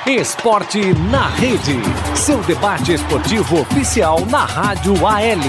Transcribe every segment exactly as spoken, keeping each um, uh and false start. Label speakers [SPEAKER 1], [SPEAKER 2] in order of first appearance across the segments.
[SPEAKER 1] Esporte na Rede, seu debate esportivo oficial na Rádio A L.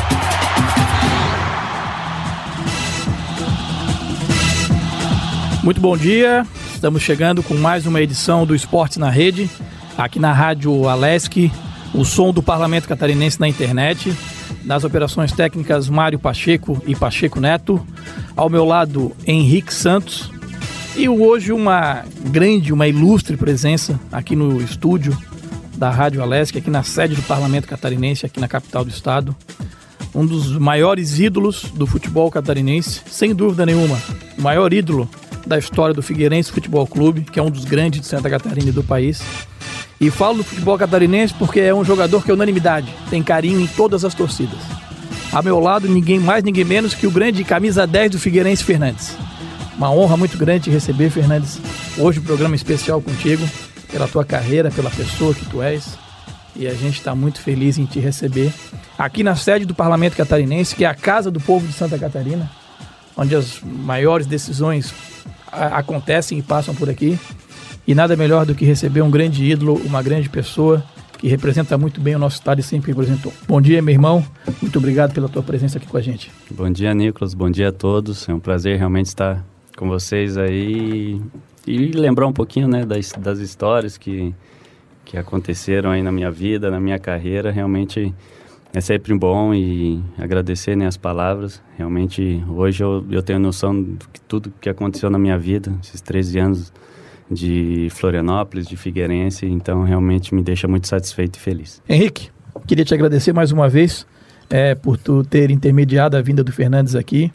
[SPEAKER 2] Muito bom dia, estamos chegando com mais uma edição do Esporte na Rede, aqui na Rádio Alesc, o som do Parlamento Catarinense na internet, nas operações técnicas Mário Pacheco e Pacheco Neto, ao meu lado Henrique Santos, e hoje uma grande, uma ilustre presença aqui no estúdio da Rádio Alesc, aqui na sede do Parlamento Catarinense, aqui na capital do estado, um dos maiores ídolos do futebol catarinense, sem dúvida nenhuma, o maior ídolo da história do Figueirense Futebol Clube, que é um dos grandes de Santa Catarina e do país. E falo do futebol catarinense porque é um jogador que é unanimidade, tem carinho em todas as torcidas. A meu lado, ninguém mais, ninguém menos que o grande camisa dez do Figueirense, Fernandes. Uma honra muito grande te receber, Fernandes. Hoje um programa especial contigo, pela tua carreira, pela pessoa que tu és. E a gente está muito feliz em te receber aqui na sede do Parlamento Catarinense, que é a casa do povo de Santa Catarina, onde as maiores decisões a- acontecem e passam por aqui. E nada melhor do que receber um grande ídolo, uma grande pessoa que representa muito bem o nosso estado e sempre representou. Bom dia, meu irmão. Muito obrigado pela tua presença aqui com a gente.
[SPEAKER 3] Bom dia, Nicolas. Bom dia a todos. É um prazer realmente estar com vocês aí e lembrar um pouquinho, né, das, das histórias que, que aconteceram aí na minha vida, na minha carreira. Realmente é sempre bom e agradecer, né, as palavras. Realmente hoje eu, eu tenho noção de que tudo que aconteceu na minha vida, esses treze anos de Florianópolis, de Figueirense, então realmente me deixa muito satisfeito e feliz.
[SPEAKER 2] Henrique, queria te agradecer mais uma vez é, por tu ter intermediado a vinda do Fernandes aqui.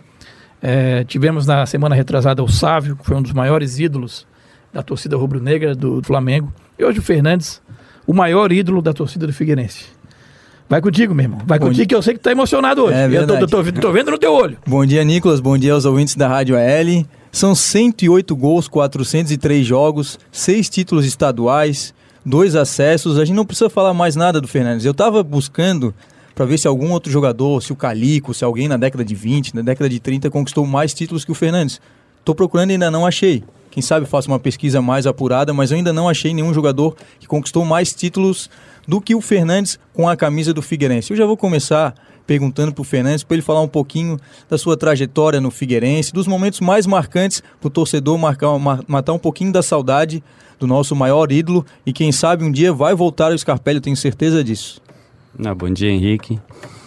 [SPEAKER 2] É, tivemos na semana retrasada o Sávio, que foi um dos maiores ídolos da torcida rubro-negra do Flamengo. E hoje o Fernandes, o maior ídolo da torcida do Figueirense. Vai contigo, meu irmão. Vai bom contigo dia. Que eu sei que tu tá emocionado hoje.
[SPEAKER 4] É
[SPEAKER 2] eu tô, tô, tô, tô vendo no teu olho.
[SPEAKER 4] Bom dia, Nicolas. Bom dia aos ouvintes da Rádio A L. São cento e oito gols, quatrocentos e três jogos, seis títulos estaduais, dois acessos. A gente não precisa falar mais nada do Fernandes. Eu tava buscando para ver se algum outro jogador, se o Calico, se alguém na década de vinte, na década de trinta conquistou mais títulos que o Fernandes. Tô procurando e ainda não achei. Quem sabe faço uma pesquisa mais apurada, mas eu ainda não achei nenhum jogador que conquistou mais títulos do que o Fernandes com a camisa do Figueirense. Eu já vou começar perguntando para o Fernandes, para ele falar um pouquinho da sua trajetória no Figueirense, dos momentos mais marcantes para o torcedor marcar, matar um pouquinho da saudade do nosso maior ídolo e quem sabe um dia vai voltar ao Scarpelli, eu tenho certeza disso.
[SPEAKER 3] Ah, bom dia, Henrique.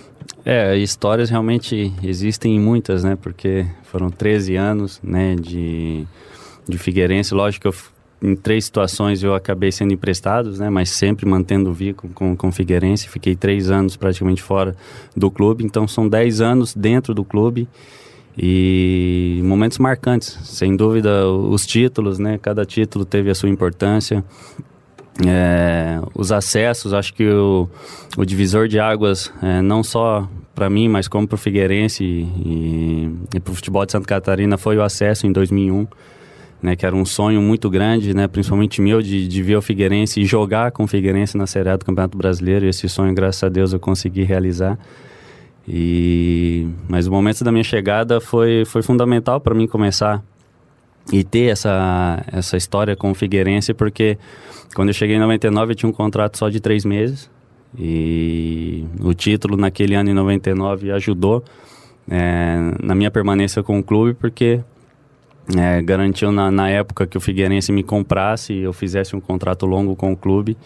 [SPEAKER 3] É, histórias realmente existem muitas, né? Porque foram treze anos, né, de, de Figueirense. Lógico que eu, em três situações eu acabei sendo emprestado, né? Mas sempre mantendo o vínculo com, com Figueirense. Fiquei três anos praticamente fora do clube. Então são dez anos dentro do clube e momentos marcantes. Sem dúvida, os títulos, né? Cada título teve a sua importância. É, os acessos, acho que o, o divisor de águas, é, não só para mim, mas como para o Figueirense e, e, e para o futebol de Santa Catarina, foi o acesso em dois mil e um, né, que era um sonho muito grande, né, principalmente meu, de, de ver o Figueirense e jogar com o Figueirense na Série A do Campeonato Brasileiro, e esse sonho, graças a Deus, eu consegui realizar. E, mas o momento da minha chegada foi, foi fundamental para mim começar e ter essa, essa história com o Figueirense, porque quando eu cheguei em noventa e nove eu tinha um contrato só de três meses e o título naquele ano em noventa e nove ajudou é, na minha permanência com o clube, porque é, garantiu na, na época que o Figueirense me comprasse e eu fizesse um contrato longo com o clube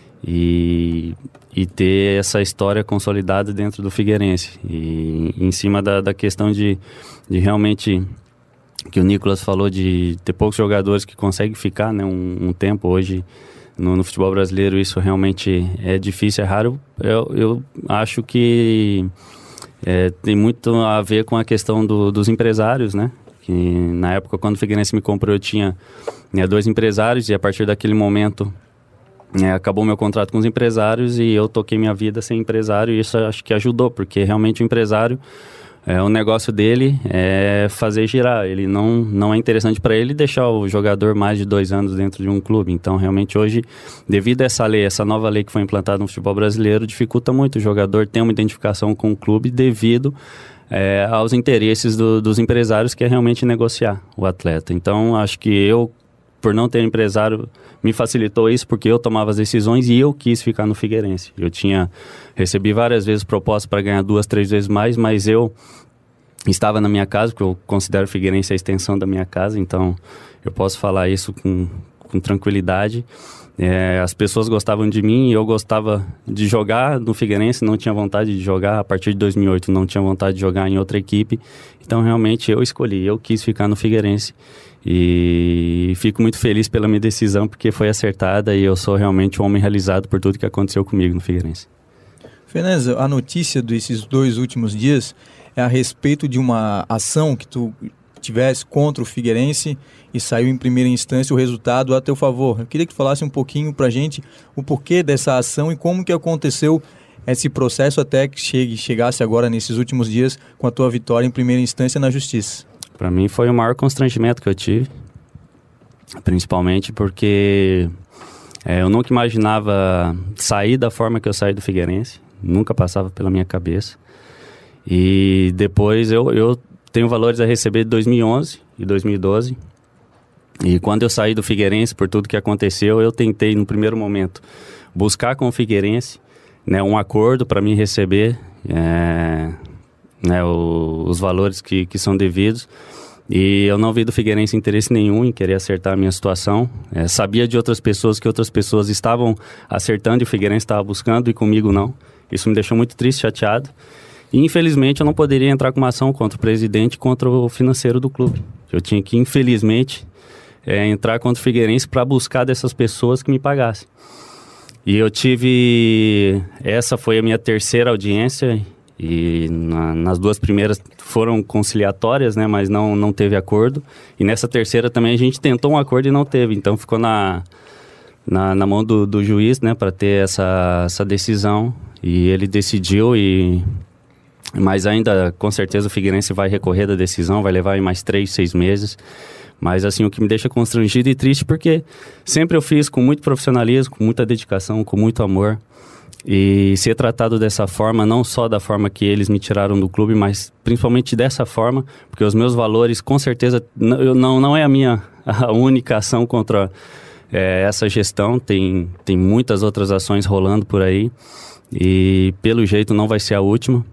[SPEAKER 3] e, e ter essa história consolidada dentro do Figueirense. E em cima da, da questão de, de realmente, que o Nicolas falou, de ter poucos jogadores que conseguem ficar, né, um, um tempo hoje no, no futebol brasileiro, isso realmente é difícil, é raro. Eu, eu acho que é, tem muito a ver com a questão do, dos empresários, né? Que na época, quando o Figueirense me comprou, eu tinha, né, dois empresários e a partir daquele momento é, acabou meu contrato com os empresários e eu toquei minha vida sem empresário, e isso acho que ajudou, porque realmente o empresário, É, o negócio dele é fazer girar. Ele não, não é interessante para ele deixar o jogador mais de dois anos dentro de um clube. Então, realmente, hoje, devido a essa lei, essa nova lei que foi implantada no futebol brasileiro, dificulta muito o jogador ter uma identificação com o clube devido é, aos interesses do, dos empresários, que é realmente negociar o atleta. Então, acho que eu por não ter empresário, me facilitou isso porque eu tomava as decisões e eu quis ficar no Figueirense. Eu tinha, recebi várias vezes propostas para ganhar duas, três vezes mais, mas eu estava na minha casa, porque eu considero o Figueirense a extensão da minha casa, então eu posso falar isso com, com tranquilidade. É, as pessoas gostavam de mim e eu gostava de jogar no Figueirense, não tinha vontade de jogar, a partir de dois mil e oito não tinha vontade de jogar em outra equipe, então realmente eu escolhi, eu quis ficar no Figueirense e fico muito feliz pela minha decisão porque foi acertada e eu sou realmente um homem realizado por tudo que aconteceu comigo no Figueirense.
[SPEAKER 4] Fernandes, a notícia desses dois últimos dias é a respeito de uma ação que tu tivesse contra o Figueirense e saiu em primeira instância o resultado a teu favor. Eu queria que tu falasse um pouquinho pra gente o porquê dessa ação e como que aconteceu esse processo até que chegue, chegasse agora nesses últimos dias com a tua vitória em primeira instância na Justiça.
[SPEAKER 3] Para mim foi o maior constrangimento que eu tive, principalmente porque é, eu nunca imaginava sair da forma que eu saí do Figueirense, nunca passava pela minha cabeça. E depois eu, eu tenho valores a receber de dois mil e onze e dois mil e doze. E quando eu saí do Figueirense, por tudo que aconteceu, eu tentei, no primeiro momento, buscar com o Figueirense, né, um acordo para mim receber é, né, o, os valores que, que são devidos. E eu não vi do Figueirense interesse nenhum em querer acertar a minha situação. É, sabia de outras pessoas que outras pessoas estavam acertando e o Figueirense estava buscando e comigo não. Isso me deixou muito triste, chateado. E infelizmente eu não poderia entrar com uma ação contra o presidente e contra o financeiro do clube. Eu tinha que, infelizmente, é, entrar contra o Figueirense para buscar dessas pessoas que me pagassem. E eu tive... Essa foi a minha terceira audiência e na, nas duas primeiras foram conciliatórias, né, mas não, não teve acordo. E nessa terceira também a gente tentou um acordo e não teve. Então ficou na, na, na mão do, do juiz, né, para ter essa, essa decisão. E ele decidiu e... Mas ainda, com certeza, o Figueirense vai recorrer da decisão, vai levar em mais três, seis meses. Mas, assim, o que me deixa constrangido e triste, porque sempre eu fiz com muito profissionalismo, com muita dedicação, com muito amor. E ser tratado dessa forma, não só da forma que eles me tiraram do clube, mas principalmente dessa forma, porque os meus valores, com certeza, não, não, não é a minha a única ação contra é, essa gestão. Tem, tem muitas outras ações rolando por aí. E, pelo jeito, não vai ser a última.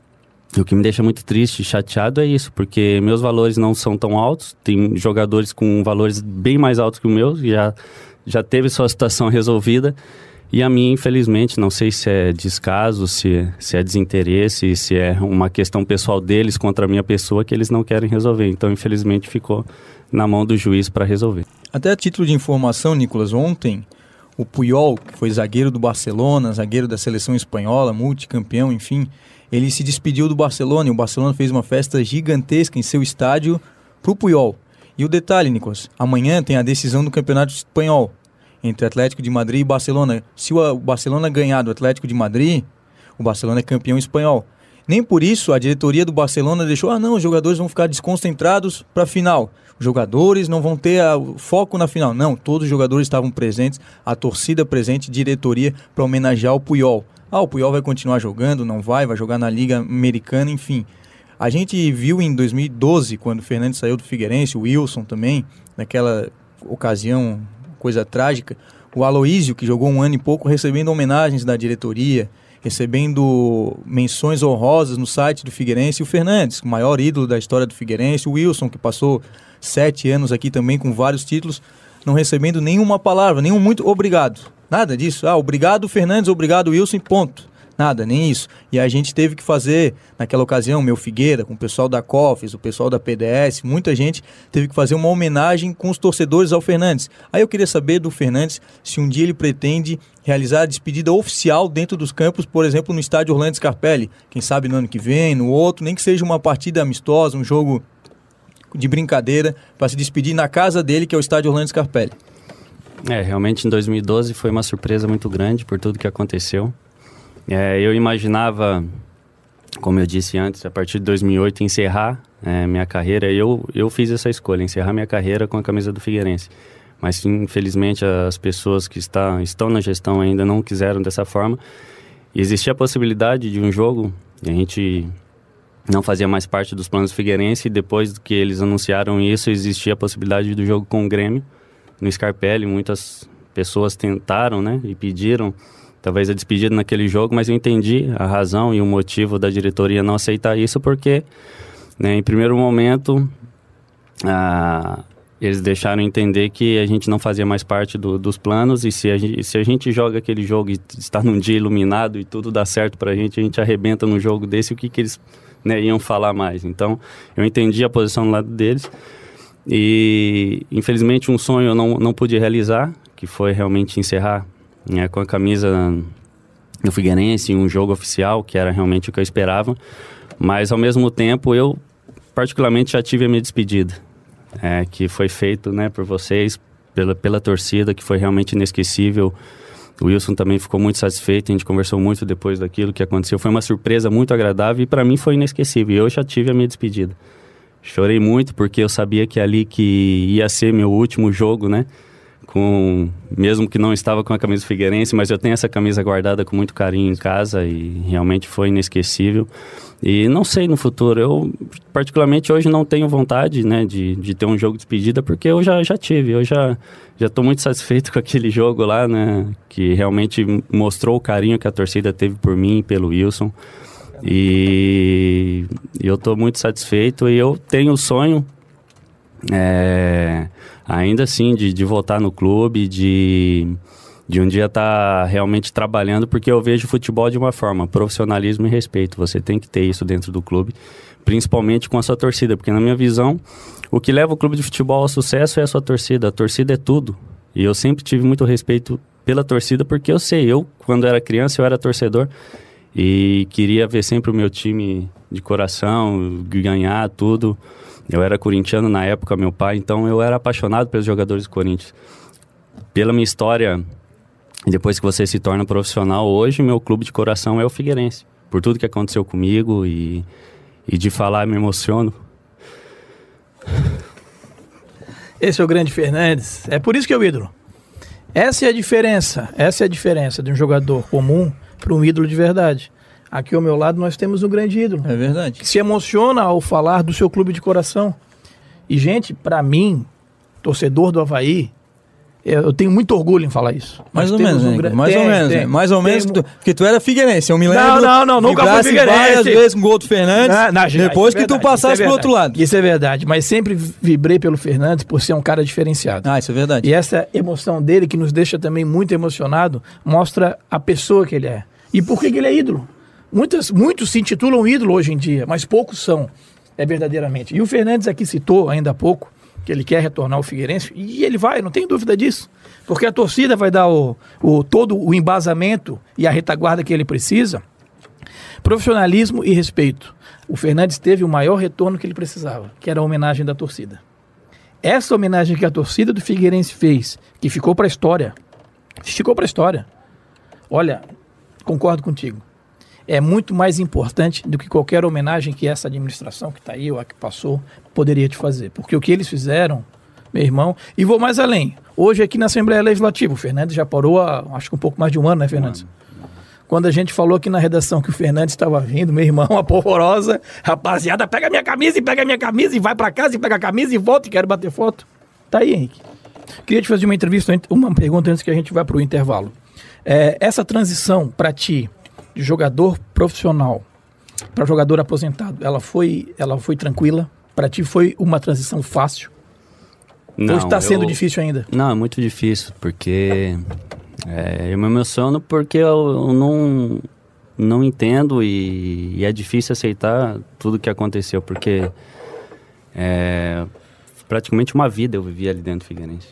[SPEAKER 3] O que me deixa muito triste e chateado é isso, porque meus valores não são tão altos, tem jogadores com valores bem mais altos que o meu, já, já teve sua situação resolvida, e a minha, infelizmente, não sei se é descaso, se, se é desinteresse, se é uma questão pessoal deles contra a minha pessoa que eles não querem resolver, então infelizmente ficou na mão do juiz para resolver.
[SPEAKER 4] Até a título de informação, Nicolas, ontem o Puyol, que foi zagueiro do Barcelona, zagueiro da seleção espanhola, multicampeão, enfim... Ele se despediu do Barcelona e o Barcelona fez uma festa gigantesca em seu estádio para o Puyol. E o detalhe, Nicolas, amanhã tem a decisão do Campeonato Espanhol entre Atlético de Madrid e Barcelona. Se o Barcelona ganhar do Atlético de Madrid, o Barcelona é campeão espanhol. Nem por isso a diretoria do Barcelona deixou, ah não, os jogadores vão ficar desconcentrados para a final. Os jogadores não vão ter a, o foco na final. Não, todos os jogadores estavam presentes, a torcida presente, diretoria para homenagear o Puyol. Ah, o Puyol vai continuar jogando, não vai, vai jogar na Liga Americana, enfim. A gente viu em dois mil e doze, quando o Fernandes saiu do Figueirense, o Wilson também, naquela ocasião, coisa trágica, o Aloísio, que jogou um ano e pouco, recebendo homenagens da diretoria, recebendo menções honrosas no site do Figueirense, e o Fernandes, o maior ídolo da história do Figueirense, o Wilson, que passou sete anos aqui também com vários títulos, não recebendo nenhuma palavra, nenhum muito obrigado. Nada disso. Ah, obrigado Fernandes, obrigado Wilson, ponto. Nada, nem isso. E a gente teve que fazer, naquela ocasião, meu Figueira, com o pessoal da C O F E S, o pessoal da P D S, muita gente teve que fazer uma homenagem com os torcedores ao Fernandes. Aí eu queria saber do Fernandes se um dia ele pretende realizar a despedida oficial dentro dos campos, por exemplo, no estádio Orlando Scarpelli. Quem sabe no ano que vem, no outro, nem que seja uma partida amistosa, um jogo de brincadeira, para se despedir na casa dele, que é o estádio Orlando Scarpelli.
[SPEAKER 3] É, realmente em dois mil e doze foi uma surpresa muito grande por tudo que aconteceu. É, eu imaginava, como eu disse antes, a partir de dois mil e oito encerrar é, minha carreira. Eu, eu fiz essa escolha, encerrar minha carreira com a camisa do Figueirense. Mas infelizmente as pessoas que está, estão na gestão ainda não quiseram dessa forma. E existia a possibilidade de um jogo, e a gente não fazia mais parte dos planos do Figueirense, e depois que eles anunciaram isso, existia a possibilidade do jogo com o Grêmio, no Scarpelli, muitas pessoas tentaram, né, e pediram talvez a despedida naquele jogo, mas eu entendi a razão e o motivo da diretoria não aceitar isso, porque, né, em primeiro momento, ah, eles deixaram entender que a gente não fazia mais parte do, dos planos, e se a, gente, se a gente joga aquele jogo e está num dia iluminado e tudo dá certo pra gente, a gente arrebenta num jogo desse, o que que eles, né, iam falar mais. Então, eu entendi a posição do lado deles, e infelizmente um sonho eu não, não pude realizar, que foi realmente encerrar, né, com a camisa do Figueirense, um jogo oficial, que era realmente o que eu esperava, mas ao mesmo tempo eu particularmente já tive a minha despedida, é, que foi feito, né, por vocês, pela, pela torcida, que foi realmente inesquecível. O Wilson também ficou muito satisfeito, a gente conversou muito depois daquilo que aconteceu, foi uma surpresa muito agradável e para mim foi inesquecível, eu já tive a minha despedida. Chorei muito porque eu sabia que ali que ia ser meu último jogo, né, com, mesmo que não estava com a camisa do Figueirense, mas eu tenho essa camisa guardada com muito carinho em casa e realmente foi inesquecível. E não sei no futuro, eu particularmente hoje não tenho vontade, né, de, de ter um jogo de despedida, porque eu já, já tive, eu já já estou muito satisfeito com aquele jogo lá, né, que realmente mostrou o carinho que a torcida teve por mim e pelo Wilson. E eu estou muito satisfeito e eu tenho o sonho, é, ainda assim, de, de voltar no clube, de, de um dia estar tá realmente trabalhando, porque eu vejo futebol de uma forma, profissionalismo e respeito. Você tem que ter isso dentro do clube, principalmente com a sua torcida, porque na minha visão, o que leva o clube de futebol ao sucesso é a sua torcida. A torcida é tudo. E eu sempre tive muito respeito pela torcida, porque eu sei, eu, quando era criança, eu era torcedor e queria ver sempre o meu time de coração, ganhar tudo. Eu era corintiano na época, meu pai, então eu era apaixonado pelos jogadores do Corinthians. Pela minha história, depois que você se torna profissional, hoje meu clube de coração é o Figueirense. Por tudo que aconteceu comigo e, e de falar me emociono.
[SPEAKER 2] Esse é o grande Fernandes, é por isso que é o ídolo. Essa é a diferença, essa é a diferença de um jogador comum para um ídolo de verdade. Aqui ao meu lado nós temos um grande ídolo.
[SPEAKER 4] É verdade.
[SPEAKER 2] Que se emociona ao falar do seu clube de coração. E, gente, para mim, torcedor do Avaí, eu tenho muito orgulho em falar isso.
[SPEAKER 4] Mais ou menos,
[SPEAKER 2] um
[SPEAKER 4] né?
[SPEAKER 2] gra...
[SPEAKER 4] Mais
[SPEAKER 2] tem,
[SPEAKER 4] ou menos,
[SPEAKER 2] tem,
[SPEAKER 4] né? Mais ou
[SPEAKER 2] tem,
[SPEAKER 4] menos,
[SPEAKER 2] tem...
[SPEAKER 4] tu... porque tu era Figueirense, eu me lembro.
[SPEAKER 2] Não, não, não, nunca fui Figueirense.
[SPEAKER 4] Várias vezes com o gol do Fernandes,
[SPEAKER 2] não, não,
[SPEAKER 4] depois
[SPEAKER 2] é
[SPEAKER 4] que
[SPEAKER 2] verdade,
[SPEAKER 4] tu passasse
[SPEAKER 2] é
[SPEAKER 4] pro outro lado.
[SPEAKER 2] Isso é verdade, mas sempre vibrei pelo Fernandes por ser um cara diferenciado.
[SPEAKER 4] Ah, isso é verdade.
[SPEAKER 2] E essa emoção dele, que nos deixa também muito emocionado, mostra a pessoa que ele é. E por que que ele é ídolo? Muitas, muitos se intitulam ídolo hoje em dia, mas poucos são, é verdadeiramente. E o Fernandes aqui citou ainda há pouco que ele quer retornar ao Figueirense, e ele vai, não tem dúvida disso, porque a torcida vai dar o, o, todo o embasamento e a retaguarda que ele precisa. Profissionalismo e respeito. O Fernandes teve o maior retorno que ele precisava, que era a homenagem da torcida. Essa homenagem que a torcida do Figueirense fez, que ficou para a história, ficou para a história. Olha, concordo contigo. É muito mais importante do que qualquer homenagem que essa administração que está aí, ou a que passou, poderia te fazer. Porque o que eles fizeram, meu irmão... E vou mais além. Hoje aqui na Assembleia Legislativa, o Fernandes já parou há, acho que um pouco mais de um ano, né, Fernandes? Quando a gente falou aqui na redação que o Fernandes estava vindo, meu irmão, a polvorosa, rapaziada, pega a minha camisa e pega a minha camisa e vai para casa e pega a camisa e volta e quero bater foto. Tá aí, Henrique. Queria te fazer uma entrevista, uma pergunta antes que a gente vá para o intervalo. É, essa transição para ti, de jogador profissional para jogador aposentado, ela foi, ela foi tranquila? Para ti foi uma transição fácil?
[SPEAKER 3] Não,
[SPEAKER 2] ou está sendo
[SPEAKER 3] eu...
[SPEAKER 2] difícil ainda?
[SPEAKER 3] Não, é muito difícil, porque é, eu me emociono porque eu, eu não, não entendo e, e é difícil aceitar tudo que aconteceu, porque é, praticamente uma vida eu vivi ali dentro do Figueirense.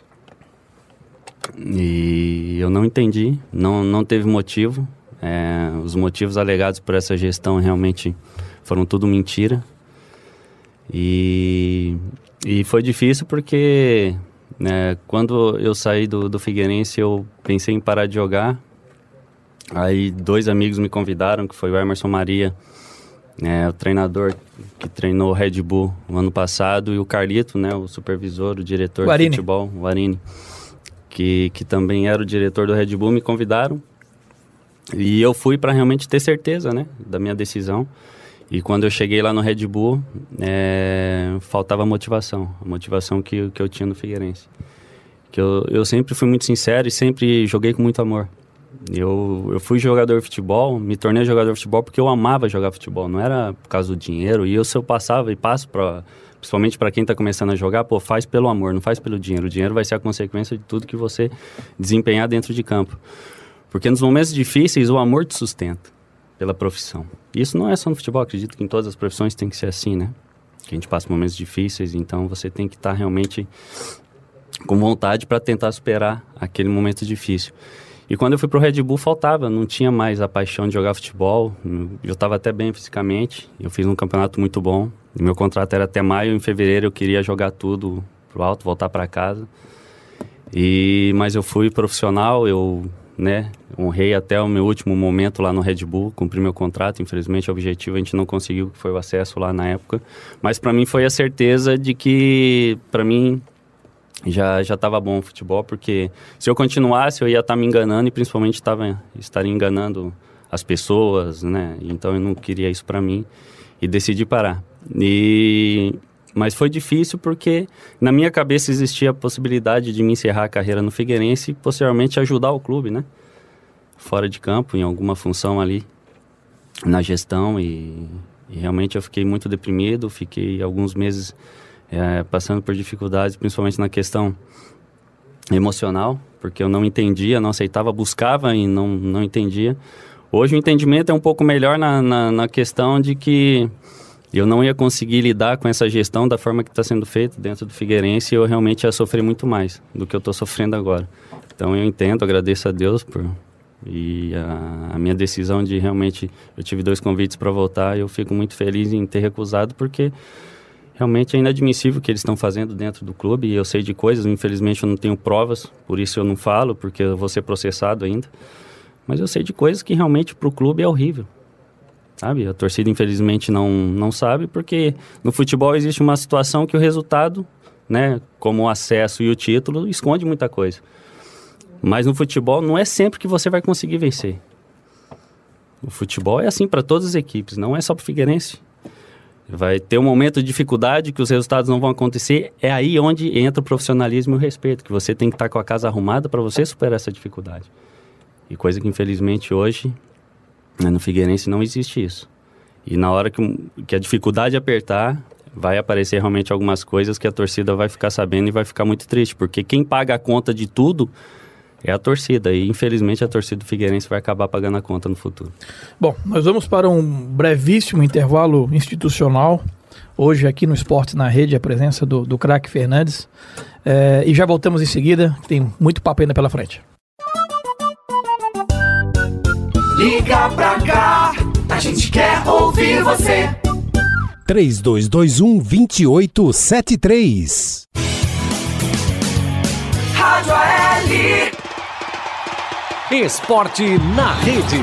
[SPEAKER 3] E eu não entendi, não, não teve motivo. É, os motivos alegados por essa gestão realmente foram tudo mentira. E, e foi difícil porque, né, quando eu saí do, do Figueirense, eu pensei em parar de jogar. Aí dois amigos me convidaram, que foi o Emerson Maria, né, o treinador que treinou o Red Bull no ano passado, e o Carlito, né, o supervisor, o diretor
[SPEAKER 2] Guarini.
[SPEAKER 3] de futebol, o Guarini, que, que também era o diretor do Red Bull, me convidaram. E eu fui para realmente ter certeza, né, da minha decisão. E quando eu cheguei lá no Red Bull, é, faltava motivação, a motivação que, que eu tinha no Figueirense. que eu, eu sempre fui muito sincero e sempre joguei com muito amor. Eu, eu fui jogador de futebol, me tornei jogador de futebol porque eu amava jogar futebol, não era por causa do dinheiro. E eu, se eu passava e passo, pra, principalmente para quem está começando a jogar, pô, faz pelo amor, não faz pelo dinheiro. O dinheiro vai ser a consequência de tudo que você desempenhar dentro de campo. Porque nos momentos difíceis, o amor te sustenta pela profissão. E isso não é só no futebol, acredito que em todas as profissões tem que ser assim, né? Que a gente passa momentos difíceis, então você tem que estar tá realmente com vontade para tentar superar aquele momento difícil. E quando eu fui pro Red Bull, faltava, não tinha mais a paixão de jogar futebol. Eu estava até bem fisicamente, eu fiz um campeonato muito bom. Meu contrato era até maio, em fevereiro eu queria jogar tudo pro alto, voltar para casa. E, mas eu fui profissional, eu né, honrei até o meu último momento lá no Red Bull, cumpri meu contrato. Infelizmente o objetivo a gente não conseguiu, que foi o acesso lá na época. Mas para mim foi a certeza de que, para mim... Já já estava bom o futebol, porque se eu continuasse eu ia estar tá me enganando e principalmente tava, estaria enganando as pessoas, né? Então eu não queria isso para mim e decidi parar. E... Mas foi difícil porque na minha cabeça existia a possibilidade de me encerrar a carreira no Figueirense e posteriormente ajudar o clube, né? Fora de campo, em alguma função ali na gestão e, e realmente eu fiquei muito deprimido, fiquei alguns meses... É, passando por dificuldades, principalmente na questão emocional, porque eu não entendia, não aceitava, buscava e não, não entendia. Hoje o entendimento é um pouco melhor na, na, na questão de que eu não ia conseguir lidar com essa gestão da forma que está sendo feita dentro do Figueirense e eu realmente ia sofrer muito mais do que eu estou sofrendo agora. Então eu entendo, agradeço a Deus por... E a, a minha decisão de realmente... Eu tive dois convites para voltar e eu fico muito feliz em ter recusado, porque... Realmente é inadmissível o que eles estão fazendo dentro do clube e eu sei de coisas, infelizmente eu não tenho provas, por isso eu não falo, porque eu vou ser processado ainda. Mas eu sei de coisas que realmente para o clube é horrível, sabe? A torcida infelizmente não, não sabe, porque no futebol existe uma situação que o resultado, né, como o acesso e o título, esconde muita coisa. Mas no futebol não é sempre que você vai conseguir vencer. O futebol é assim para todas as equipes, não é só para o Figueirense. Vai ter um momento de dificuldade que os resultados não vão acontecer. É aí onde entra o profissionalismo e o respeito, que você tem que estar com a casa arrumada para você superar essa dificuldade. E coisa que infelizmente hoje, né, no Figueirense não existe isso. E na hora que, que a dificuldade apertar, vai aparecer realmente algumas coisas que a torcida vai ficar sabendo e vai ficar muito triste, porque quem paga a conta de tudo é a torcida, e infelizmente a torcida do Figueirense vai acabar pagando a conta no futuro.
[SPEAKER 2] Bom, nós vamos para um brevíssimo intervalo institucional. Hoje aqui no Esporte na Rede, a presença do, do craque Fernandes. É, e já voltamos em seguida, tem muito papo ainda pela frente.
[SPEAKER 1] Liga pra cá, a gente quer ouvir você.
[SPEAKER 5] três dois dois um, dois oito sete três.
[SPEAKER 1] Rádio A L. Esporte na Rede.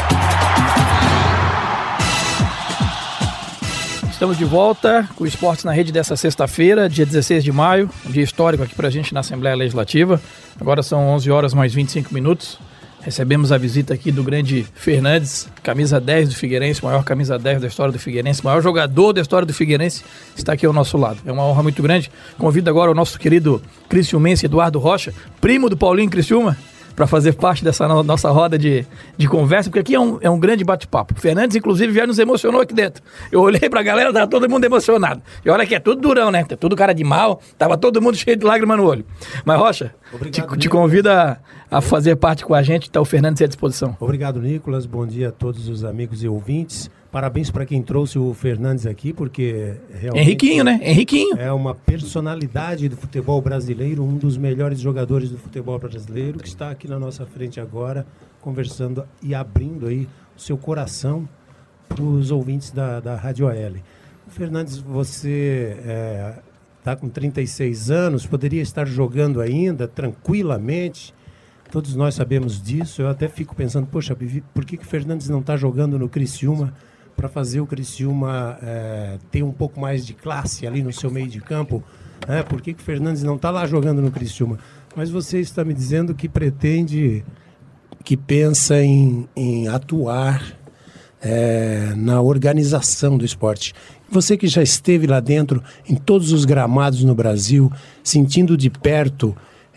[SPEAKER 2] Estamos de volta com o Esporte na Rede dessa sexta-feira, dia dezesseis de maio, um dia histórico aqui pra gente na Assembleia Legislativa. Agora são onze horas mais vinte e cinco minutos. Recebemos a visita aqui do grande Fernandes, camisa dez do Figueirense, maior camisa dez da história do Figueirense, maior jogador da história do Figueirense, está aqui ao nosso lado. É uma honra muito grande. Convido agora o nosso querido criciumense Eduardo Rocha, primo do Paulinho Criciúma, para fazer parte dessa no- nossa roda de, de conversa, porque aqui é um, é um grande bate-papo. O Fernandes, inclusive, já nos emocionou aqui dentro. Eu olhei pra galera, tava todo mundo emocionado. E olha que é tudo durão, né? Tá tudo cara de mal, tava todo mundo cheio de lágrima no olho. Mas, Rocha,
[SPEAKER 6] Obrigado,
[SPEAKER 2] te, te convido a, a fazer parte com a gente, tá o Fernandes à disposição.
[SPEAKER 6] Obrigado, Nicolas. Bom dia a todos os amigos e ouvintes. Parabéns para quem trouxe o Fernandes aqui, porque realmente
[SPEAKER 2] Henriquinho, né? Henriquinho.
[SPEAKER 6] é uma personalidade do futebol brasileiro, um dos melhores jogadores do futebol brasileiro, que está aqui na nossa frente agora, conversando e abrindo aí o seu coração para os ouvintes da, da Rádio A L. Fernandes, você está com trinta e seis anos, poderia estar jogando ainda tranquilamente. Todos nós sabemos disso. Eu até fico pensando, poxa, por que que o Fernandes não está jogando no Criciúma para fazer o Criciúma é, ter um pouco mais de classe ali no seu meio de campo? É, por que que o Fernandes não está lá jogando no Criciúma? Mas você está me dizendo que pretende, que pensa em, em atuar é, na organização do esporte. Você que já esteve lá dentro, em todos os gramados no Brasil, sentindo de perto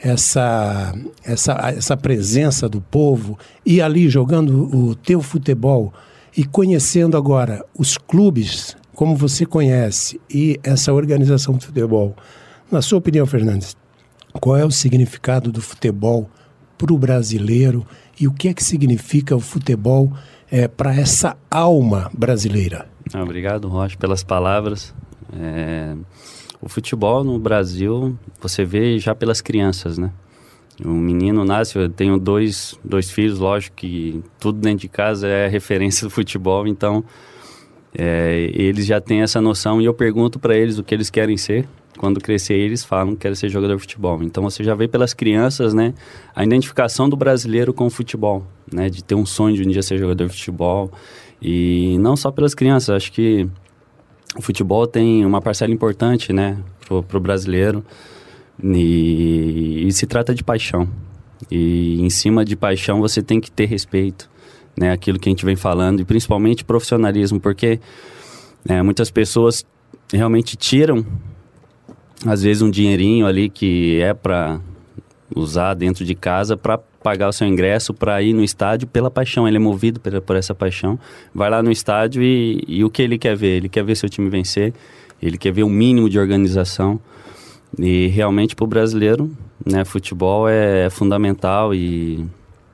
[SPEAKER 6] essa, essa, essa presença do povo e ali jogando o teu futebol e conhecendo agora os clubes, como você conhece, e essa organização de futebol, na sua opinião, Fernandes, qual é o significado do futebol para o brasileiro e o que é que significa o futebol é, para essa alma brasileira?
[SPEAKER 3] Obrigado, Rocha, pelas palavras. É... O futebol no Brasil, você vê já pelas crianças, né? O menino nasce, eu tenho dois, dois filhos, lógico que tudo dentro de casa é referência do futebol, então é, eles já têm essa noção e eu pergunto para eles o que eles querem ser. Quando crescer, eles falam que querem ser jogador de futebol. Então, você já vê pelas crianças, né, a identificação do brasileiro com o futebol, né, de ter um sonho de um dia ser jogador de futebol. E não só pelas crianças, acho que o futebol tem uma parcela importante, né, pro, pro brasileiro. E, e se trata de paixão. E em cima de paixão, você tem que ter respeito, né, aquilo que a gente vem falando. E principalmente profissionalismo, porque né, muitas pessoas realmente tiram às vezes um dinheirinho ali que é para usar dentro de casa para pagar o seu ingresso, para ir no estádio pela paixão. Ele é movido por, por essa paixão. Vai lá no estádio e, e o que ele quer ver? Ele quer ver seu time vencer, ele quer ver um mínimo de organização. E realmente para o brasileiro, né, futebol é, é fundamental e,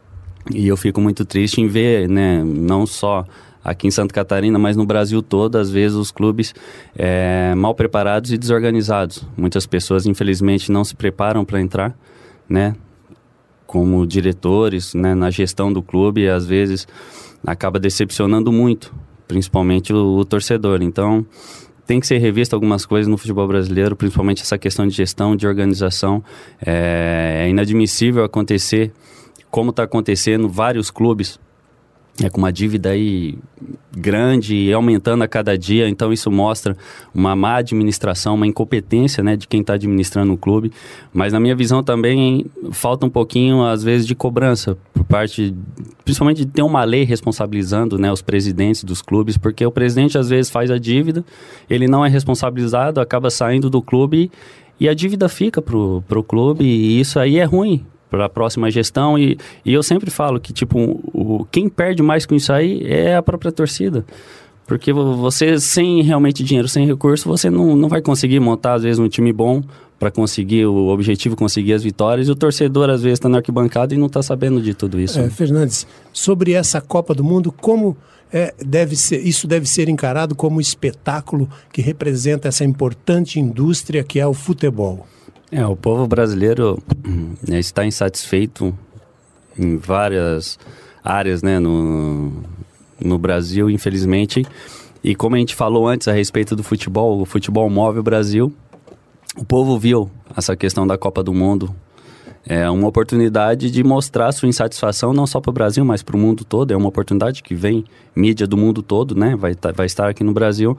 [SPEAKER 3] e eu fico muito triste em ver, né, não só aqui em Santa Catarina, mas no Brasil todo, às vezes os clubes é, mal preparados e desorganizados. Muitas pessoas, infelizmente, não se preparam para entrar, né, como diretores, né, na gestão do clube, e às vezes acaba decepcionando muito, principalmente o, o torcedor. Então, tem que ser revisto algumas coisas no futebol brasileiro, principalmente essa questão de gestão, de organização. É, é inadmissível acontecer, como está acontecendo, vários clubes é, com uma dívida aí grande e aumentando a cada dia. Então isso mostra uma má administração, uma incompetência, né, de quem está administrando o clube. Mas na minha visão também falta um pouquinho, às vezes, de cobrança por parte, principalmente de ter uma lei responsabilizando, né, os presidentes dos clubes, porque o presidente às vezes faz a dívida, ele não é responsabilizado, acaba saindo do clube e a dívida fica pro, pro clube, e isso aí é ruim para a próxima gestão. E, e eu sempre falo que, tipo, o, quem perde mais com isso aí é a própria torcida. Porque você, sem realmente dinheiro, sem recurso, você não, não vai conseguir montar, às vezes, um time bom para conseguir o objetivo, conseguir as vitórias. E o torcedor, às vezes, está na arquibancada e não está sabendo de tudo isso.
[SPEAKER 6] É, Fernandes, sobre essa Copa do Mundo, como é, deve ser, isso deve ser encarado como espetáculo que representa essa importante indústria que é o futebol?
[SPEAKER 3] É, o povo brasileiro né, está insatisfeito em várias áreas, né, no, no Brasil, infelizmente. E como a gente falou antes a respeito do futebol, o futebol move o Brasil. O povo viu essa questão da Copa do Mundo. É uma oportunidade de mostrar sua insatisfação, não só para o Brasil, mas para o mundo todo. É uma oportunidade que vem mídia do mundo todo, né, vai, vai estar aqui no Brasil.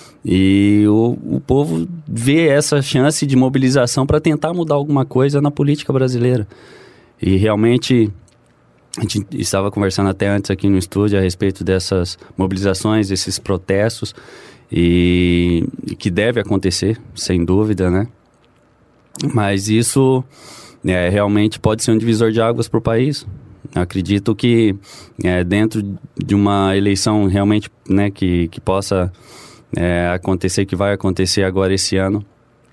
[SPEAKER 3] E o, o povo vê essa chance de mobilização para tentar mudar alguma coisa na política brasileira. E realmente, a gente estava conversando até antes aqui no estúdio a respeito dessas mobilizações, desses protestos, e, e que deve acontecer, sem dúvida, né? Mas isso é, realmente pode ser um divisor de águas para o país. Eu acredito que é, dentro de uma eleição realmente, né, que, que possa... É, acontecer, que vai acontecer agora esse ano,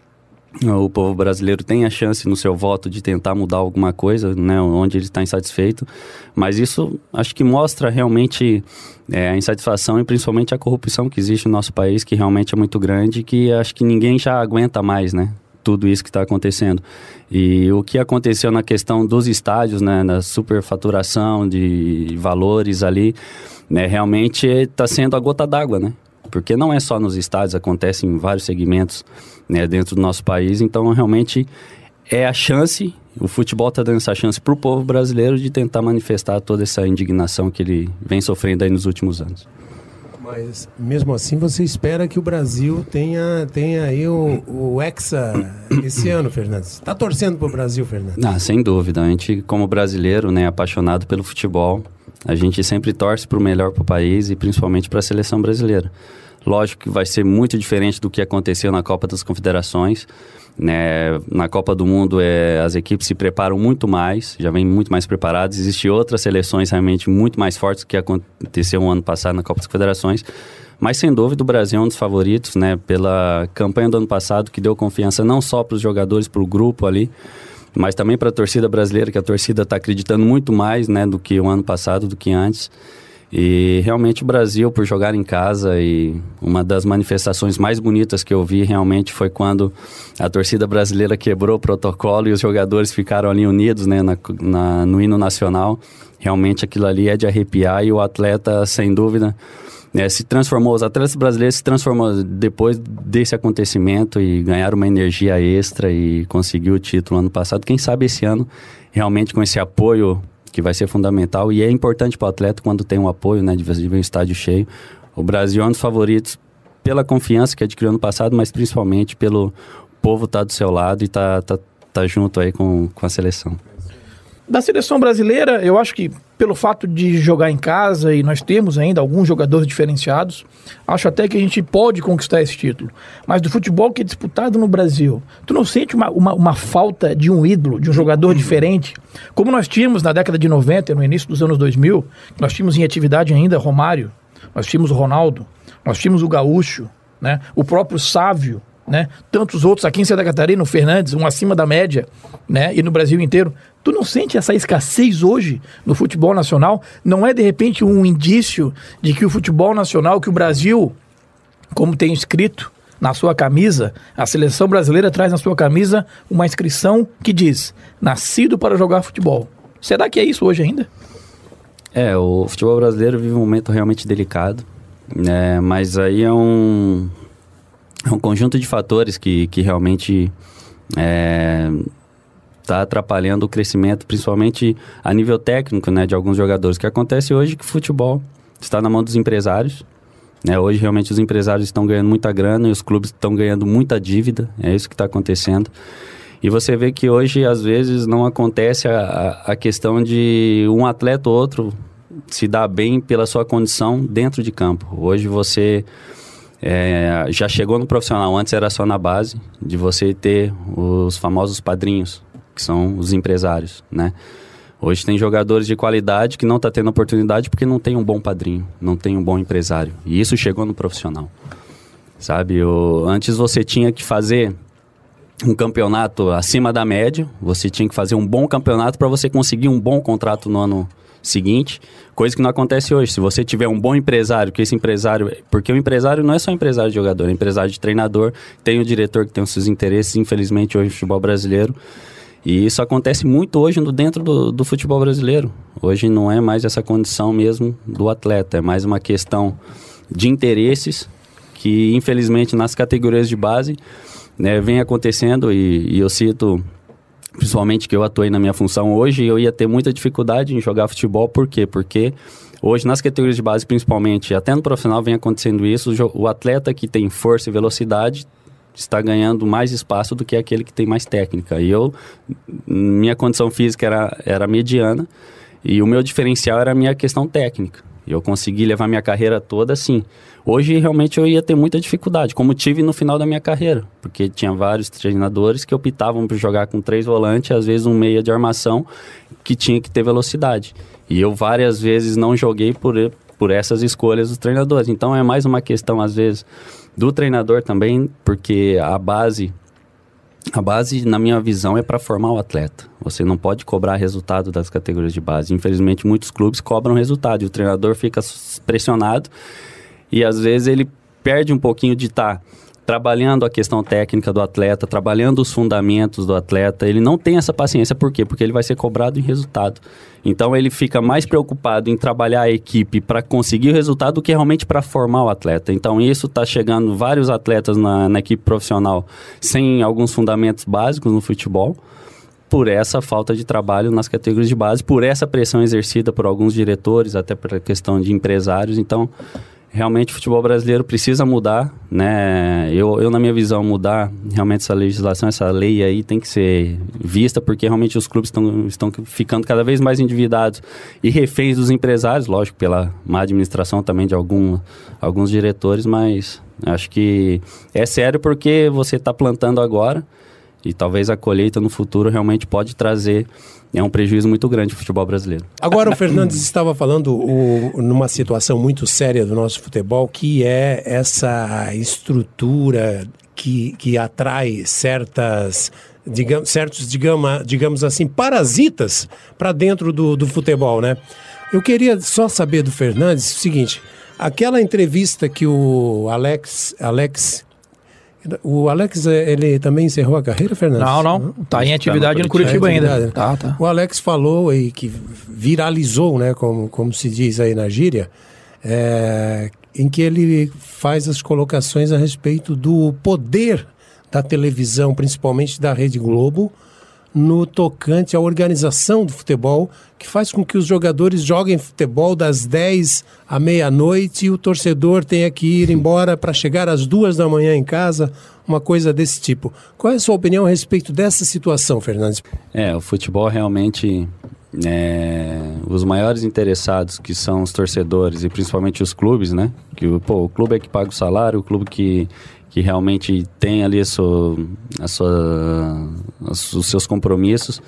[SPEAKER 3] o povo brasileiro tem a chance no seu voto de tentar mudar alguma coisa, né, onde ele está insatisfeito, mas isso acho que mostra realmente é, a insatisfação e principalmente a corrupção que existe no nosso país, que realmente é muito grande, que acho que ninguém já aguenta mais, né, tudo isso que está acontecendo. E o que aconteceu na questão dos estádios, né, na superfaturação de valores ali, né, realmente está sendo a gota d'água, né? Porque não é só nos estádios, acontece em vários segmentos, né, dentro do nosso país. Então, realmente, é a chance, o futebol está dando essa chance para o povo brasileiro de tentar manifestar toda essa indignação que ele vem sofrendo aí nos últimos anos.
[SPEAKER 6] Mas, mesmo assim, você espera que o Brasil tenha, tenha aí o, o Hexa esse ano, Fernandes? Está torcendo para o Brasil, Fernandes?
[SPEAKER 3] Ah, sem dúvida. A gente, como brasileiro, né, apaixonado pelo futebol, a gente sempre torce para o melhor para o país e principalmente para a seleção brasileira. Lógico que vai ser muito diferente do que aconteceu na Copa das Confederações, Né? Na Copa do Mundo, é, as equipes se preparam muito mais, já vêm muito mais preparadas. Existem outras seleções realmente muito mais fortes do que aconteceu no ano passado na Copa das Confederações. Mas, sem dúvida, o Brasil é um dos favoritos, né? Pela campanha do ano passado, que deu confiança não só para os jogadores, para o grupo ali, mas também para a torcida brasileira, que a torcida está acreditando muito mais, né, do que o ano passado, do que antes. E realmente o Brasil, por jogar em casa, e uma das manifestações mais bonitas que eu vi realmente foi quando a torcida brasileira quebrou o protocolo e os jogadores ficaram ali unidos, né, na, na, no hino nacional. Realmente aquilo ali é de arrepiar, e o atleta, sem dúvida, né, se transformou, os atletas brasileiros se transformaram depois desse acontecimento e ganharam uma energia extra e conseguiu o título ano passado. Quem sabe esse ano, realmente com esse apoio que vai ser fundamental, e é importante para o atleta quando tem um apoio, né, de ver um estádio cheio. O Brasil é um dos favoritos pela confiança que adquiriu ano passado, mas principalmente pelo povo estar tá do seu lado e tá, tá, tá junto aí com, com a seleção.
[SPEAKER 2] Da seleção brasileira, eu acho que pelo fato de jogar em casa, e nós temos ainda alguns jogadores diferenciados, acho até que a gente pode conquistar esse título. Mas do futebol que é disputado no Brasil, tu não sente uma, uma, uma falta de um ídolo, de um jogador diferente? Como nós tínhamos na década de noventa, no início dos anos dois mil, nós tínhamos em atividade ainda Romário, nós tínhamos o Ronaldo, nós tínhamos o Gaúcho, né? O próprio Sávio, né? Tantos outros aqui em Santa Catarina, o Fernandes, um acima da média, né? E no Brasil inteiro. Tu não sente essa escassez hoje no futebol nacional? Não é de repente um indício de que o futebol nacional, que o Brasil, como tem escrito na sua camisa, a seleção brasileira traz na sua camisa uma inscrição que diz: nascido para jogar futebol. Será que é isso hoje ainda?
[SPEAKER 3] É, o futebol brasileiro vive um momento realmente delicado, né? Mas aí é um, é um conjunto de fatores que, que realmente é, está atrapalhando o crescimento, principalmente a nível técnico, né, de alguns jogadores. O que acontece hoje é que o futebol está na mão dos empresários, né? Hoje realmente os empresários estão ganhando muita grana e os clubes estão ganhando muita dívida, é isso que está acontecendo. E você vê que hoje, às vezes, não acontece a, a questão de um atleta ou outro se dar bem pela sua condição dentro de campo. Hoje você é, já chegou no profissional, antes era só na base, de você ter os famosos padrinhos, que são os empresários, né? Hoje tem jogadores de qualidade que não estão tendo oportunidade porque não tem um bom padrinho, não tem um bom empresário. E isso chegou no profissional, sabe? O, antes você tinha que fazer um campeonato acima da média, você tinha que fazer um bom campeonato para você conseguir um bom contrato no ano seguinte, coisa que não acontece hoje. Se você tiver um bom empresário, que esse empresário... Porque o empresário não é só empresário de jogador, é empresário de treinador, tem o diretor que tem os seus interesses, infelizmente hoje no futebol brasileiro. E isso acontece muito hoje no, dentro do, do futebol brasileiro. Hoje não é mais essa condição mesmo do atleta, é mais uma questão de interesses que, infelizmente, nas categorias de base, né, vem acontecendo. E, e eu cito, principalmente, que eu atuei na minha função hoje, eu ia ter muita dificuldade em jogar futebol. Por quê? Porque hoje, nas categorias de base, principalmente, até no profissional vem acontecendo isso, o, o atleta que tem força e velocidade está ganhando mais espaço do que aquele que tem mais técnica. E eu, minha condição física era, era mediana, e o meu diferencial era a minha questão técnica. E eu consegui levar minha carreira toda assim. Hoje, realmente, eu ia ter muita dificuldade, como tive no final da minha carreira, porque tinha vários treinadores que optavam por jogar com três volantes, às vezes um meia de armação, que tinha que ter velocidade. E eu várias vezes não joguei por, por essas escolhas dos treinadores. Então, é mais uma questão, às vezes, do treinador também, porque a base, a base, na minha visão, é para formar o atleta. Você não pode cobrar resultado das categorias de base. Infelizmente, muitos clubes cobram resultado e o treinador fica pressionado e, às vezes, ele perde um pouquinho de estar trabalhando a questão técnica do atleta, trabalhando os fundamentos do atleta. Ele não tem essa paciência. Por quê? Porque ele vai ser cobrado em resultado. Então, ele fica mais preocupado em trabalhar a equipe para conseguir o resultado do que realmente para formar o atleta. Então, isso está chegando vários atletas na, na equipe profissional sem alguns fundamentos básicos no futebol, por essa falta de trabalho nas categorias de base, por essa pressão exercida por alguns diretores, até por questão de empresários. Então, realmente o futebol brasileiro precisa mudar, né? Eu, eu, na minha visão, mudar realmente essa legislação, essa lei aí tem que ser vista, porque realmente os clubes estão, estão ficando cada vez mais endividados e reféns dos empresários, lógico, pela má administração também de algum, alguns diretores, mas acho que é sério porque você está plantando agora E talvez a colheita no futuro realmente pode trazer é um prejuízo muito grande para o futebol brasileiro.
[SPEAKER 6] Agora o Fernandes estava falando o, numa situação muito séria do nosso futebol, que é essa estrutura que, que atrai certas, digamos, certos, digamos, digamos assim, parasitas para dentro do, do futebol, né? Eu queria só saber do Fernandes o seguinte, aquela entrevista que o Alex... Alex O Alex, ele também encerrou a carreira, Fernandes?
[SPEAKER 2] Não, não. Está em atividade no Curitiba
[SPEAKER 6] tá
[SPEAKER 2] ainda.
[SPEAKER 6] Atividade.
[SPEAKER 2] Tá, tá.
[SPEAKER 6] O Alex falou aí que viralizou, né, como, como se diz aí na gíria, é, em que ele faz as colocações a respeito do poder da televisão, principalmente da Rede Globo, no tocante à organização do futebol, que faz com que os jogadores joguem futebol das dez à meia-noite e o torcedor tenha que ir embora para chegar às duas da manhã em casa, uma coisa desse tipo. Qual é a sua opinião a respeito dessa situação, Fernandes?
[SPEAKER 3] É, o futebol realmente, é, os maiores interessados, que são os torcedores e principalmente os clubes, né? Que pô, o clube é que paga o salário, o clube que... que realmente tem ali a sua, a sua, os seus compromissos,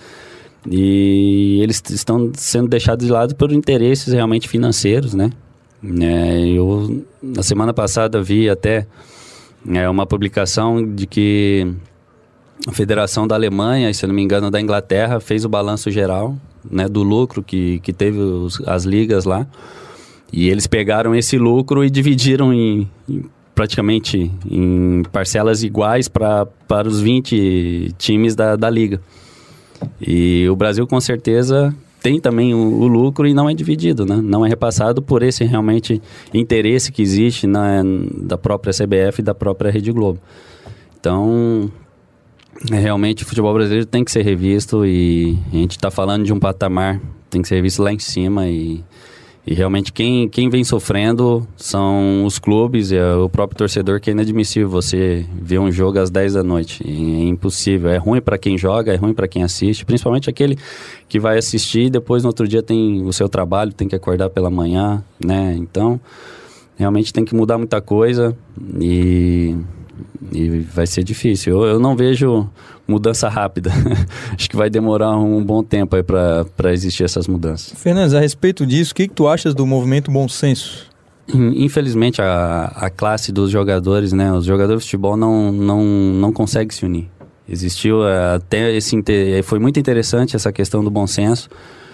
[SPEAKER 3] e eles estão sendo deixados de lado por interesses realmente financeiros, né? É, eu, na semana passada, vi até é, uma publicação de que a Federação da Alemanha, e se não me engano da Inglaterra, fez o balanço geral, né, do lucro que, que teve os, as ligas lá, e eles pegaram esse lucro e dividiram em... em praticamente em parcelas iguais para para os vinte times da, da liga. E o Brasil com certeza tem também o, o lucro e não é dividido, né? Não é repassado por esse realmente interesse que existe na, da própria C B F e da própria Rede Globo. Então, realmente o futebol brasileiro tem que ser revisto, e a gente está falando de um patamar, tem que ser revisto lá em cima, e E realmente quem, quem vem sofrendo são os clubes e o próprio torcedor, que é inadmissível você ver um jogo às dez da noite. É impossível. É ruim para quem joga, é ruim para quem assiste, principalmente aquele que vai assistir e depois no outro dia tem o seu trabalho, tem que acordar pela manhã, né? Então, realmente tem que mudar muita coisa e, e vai ser difícil. Eu, eu não vejo mudança rápida. Acho que vai demorar um bom tempo aí para existir essas mudanças.
[SPEAKER 4] Fernandes, a respeito disso, o que, que tu achas do movimento Bom Senso?
[SPEAKER 3] Infelizmente, a, a classe dos jogadores, né, os jogadores de futebol não, não, não conseguem se unir. Existiu até esse... Foi muito interessante essa questão do bom senso,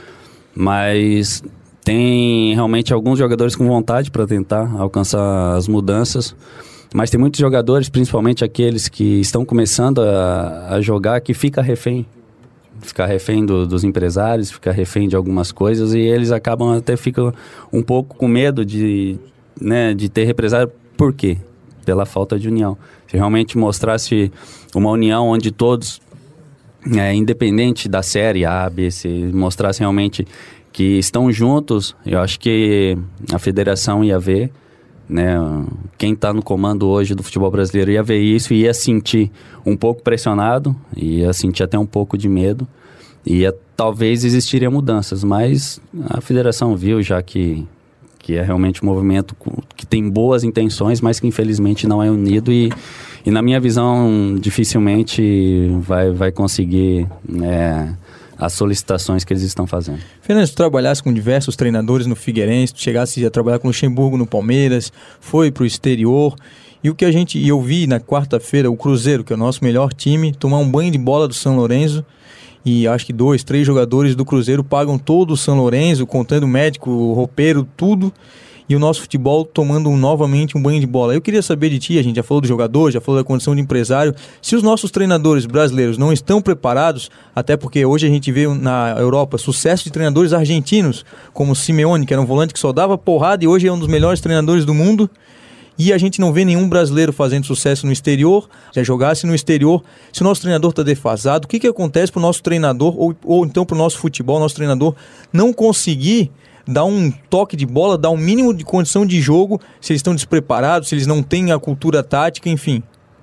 [SPEAKER 3] mas tem realmente alguns jogadores com vontade para tentar alcançar as mudanças. Mas tem muitos jogadores, principalmente aqueles que estão começando a, a jogar, que fica refém. Ficar refém do, dos empresários, ficar refém de algumas coisas, e eles acabam até ficam um pouco com medo de, né, de ter represário. Por quê? Pela falta de união. Se realmente mostrasse uma união onde todos, é, independente da série A, B, C, mostrasse realmente que estão juntos, eu acho que a federação ia ver, né, quem está no comando hoje do futebol brasileiro ia ver isso e ia sentir um pouco pressionado, ia sentir até um pouco de medo, e ia, talvez existiriam mudanças, mas a federação viu já que, que é realmente um movimento que tem boas intenções, mas que infelizmente não é unido, e, e na minha visão dificilmente vai, vai conseguir, né, as solicitações que eles estão fazendo.
[SPEAKER 4] Fernandes, tu trabalhasse com diversos treinadores no Figueirense, tu chegasse a trabalhar com o Luxemburgo no Palmeiras, foi para o exterior, e o que a gente, e eu vi na quarta-feira o Cruzeiro, que é o nosso melhor time, tomar um banho de bola do São Lourenço, e acho que dois, três jogadores do Cruzeiro pagam todo o São Lourenço, contando médico, roupeiro, tudo, e o nosso futebol tomando um, novamente um banho de bola. Eu queria saber de ti, a gente já falou do jogador, já falou da condição de empresário, se os nossos treinadores brasileiros não estão preparados, até porque hoje a gente vê na Europa sucesso de treinadores argentinos, como o Simeone, que era um volante que só dava porrada e hoje é um dos melhores treinadores do mundo, e a gente não vê nenhum brasileiro fazendo sucesso no exterior. Já jogasse no exterior, se o nosso treinador está defasado, o que, que acontece para o nosso treinador, ou, ou então para o nosso futebol, nosso treinador não conseguir dar um toque de bola, dar um mínimo de condição de jogo, se eles estão despreparados, se eles não têm a cultura tática, enfim.